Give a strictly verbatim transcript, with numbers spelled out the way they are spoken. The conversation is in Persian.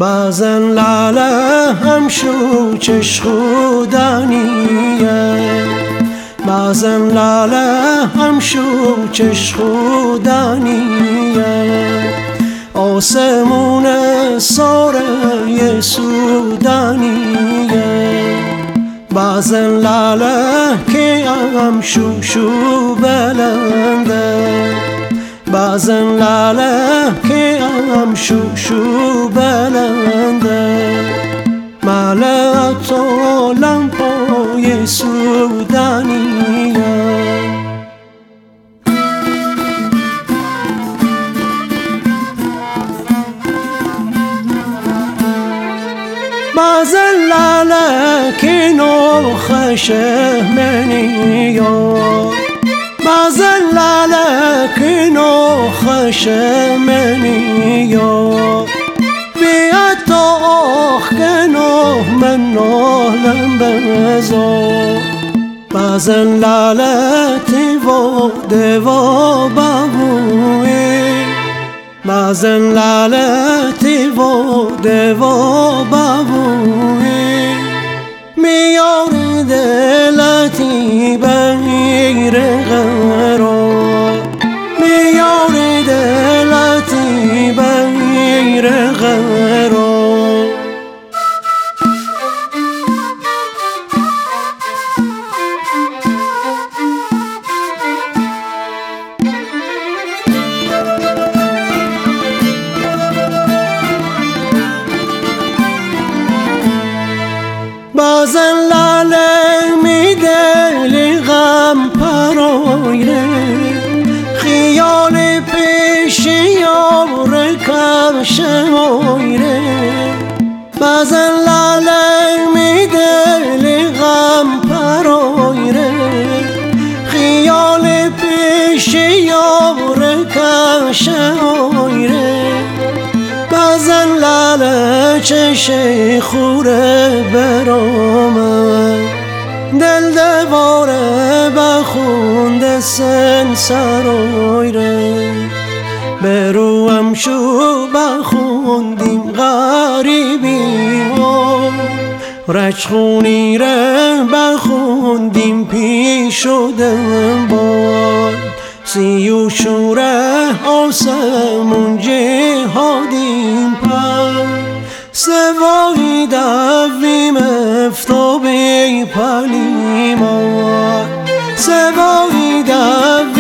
بعضن لاله همشو چش خودانیه بعضن لاله همشو چش خودانیه آسمون ساره سودانیه بعضن لاله که همشو شو بلنده بعضن لاله که همشو شو بلنده ملعت و لمپای سودانیه بعضن لاله که نوخشه منیو بعضن لاله که نوخشه منیو بیاد تا آخ که نوح من نوحلم بزو بعضن لاله تیو دیو بابوی بعضن لاله تیو دیو بابوی میاری دلتی بغیر غرو میاری دلتی بغیر غرو بعضن لاله می دل غم پرویره خیال پیش یار کم شمایره بعضن لاله می دل غم پرویره خیال پیش یار کم شمایره بعضن لاله چش خوره برامه دل دواره بخونده سن سرایره برو همشو بخوندیم غریبی ها رچخونی ره بخوندیم پیش شدم باد سی و شوره آسمون جهادیم پر سوایی دویم افتابی پلیما سوایی دویم